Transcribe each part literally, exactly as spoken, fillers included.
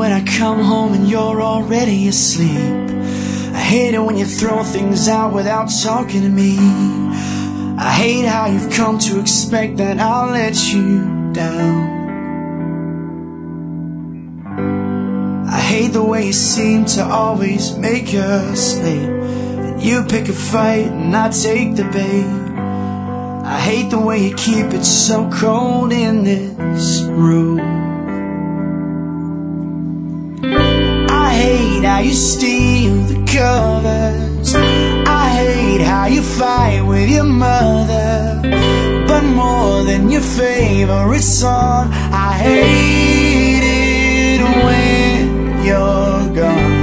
when I come home and you're already asleep. I hate it when you throw things out without talking to me. I hate how you've come to expect that I'll let you down. I hate the way you seem to always make us late, and you pick a fight and I take the bait. I hate the way you keep it so cold in this room. I hate how you steal the covers. I hate how you fight with your mother, but more than your favorite song, I hate it when you're gone.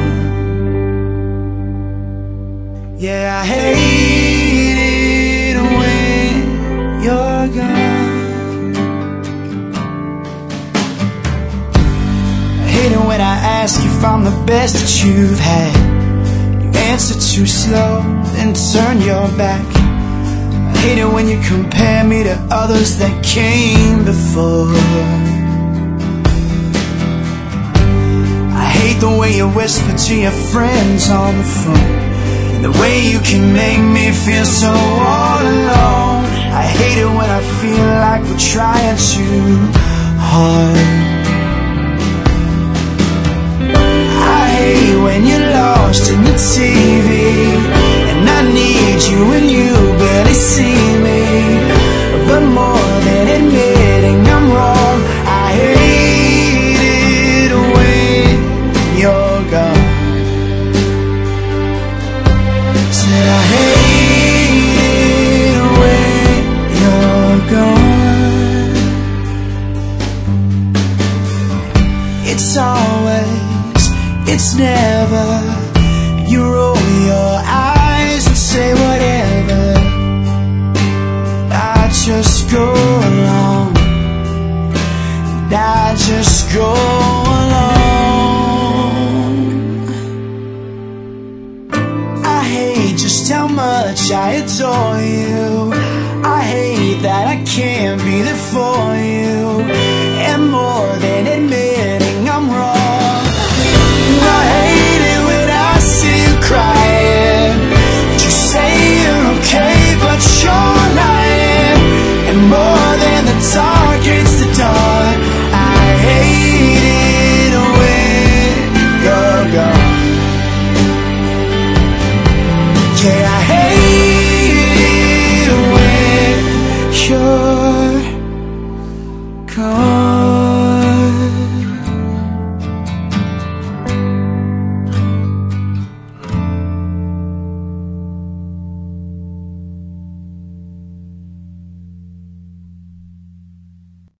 Yeah, I hate it when you're gone. I hate it when I ask if I'm the best that you've had. You answer too slow, then turn your back. I hate it when you compare me to others that came before. I hate the way you whisper to your friends on the phone, and the way you can make me feel so all alone. I hate it when I feel like we're trying too hard. I hate when you're lost in the T V, and I need you and you barely see me. But more than admitting I'm wrong, I hate it when you're gone. Said I hate it when you're gone. It's always, it's never. You roll your eyes and say whatever. I just go along, and I just go along. I hate just how much I adore you. I hate that I can't be there for you, and more than admitting I'm wrong, I hate it when I see you crying. You say you're okay, but you're lying. And more than the dark, it's the dawn. I hate it when you're gone. Yeah, I hate it when you're gone.